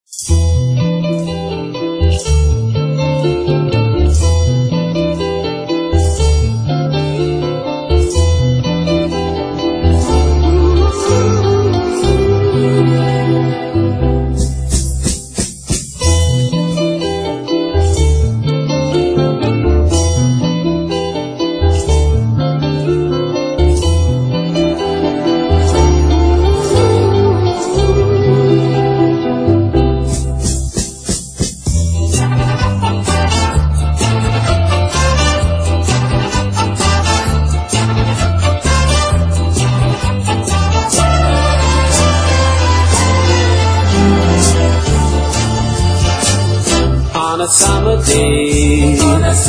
On a summer day,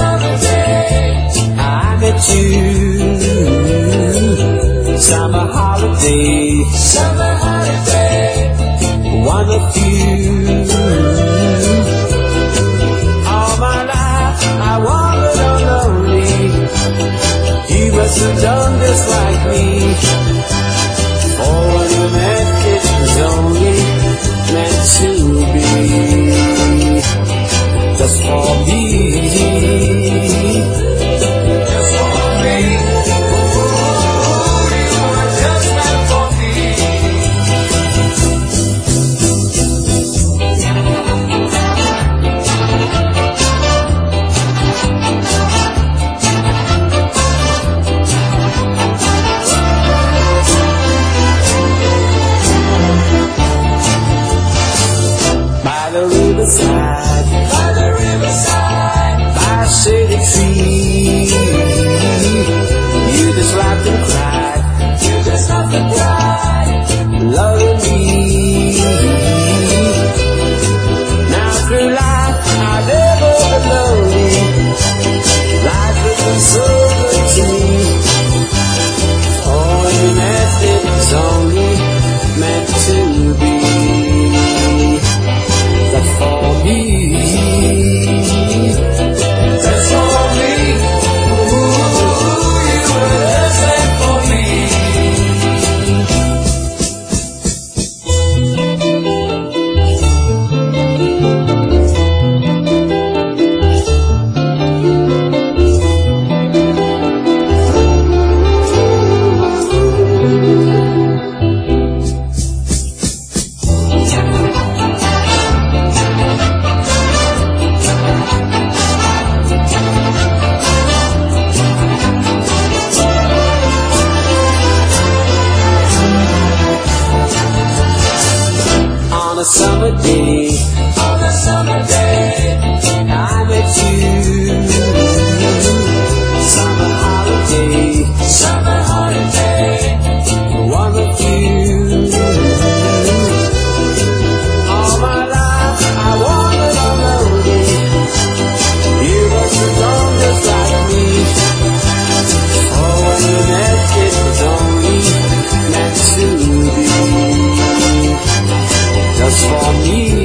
I met you. Summer holiday, one of you. All my life I wandered on lonely. You must have done just like me. For when we met, it was only meant to be. Just for me, just for me. Ooh, you were just meant for me. By the riverside, by a shady tree, you just laughed and cried, loving me. Now through life I've never been lonely. Life has been so good to me. Oh, you meant it was only meant to be. That's for me. That's for me. Ooh, you were just meant for me. On a summer day, I met you. Summer holiday, one of you. All my life I wandered on lonely. You must have done just like me. Oh, when we met, it was only meant to be. Just for me.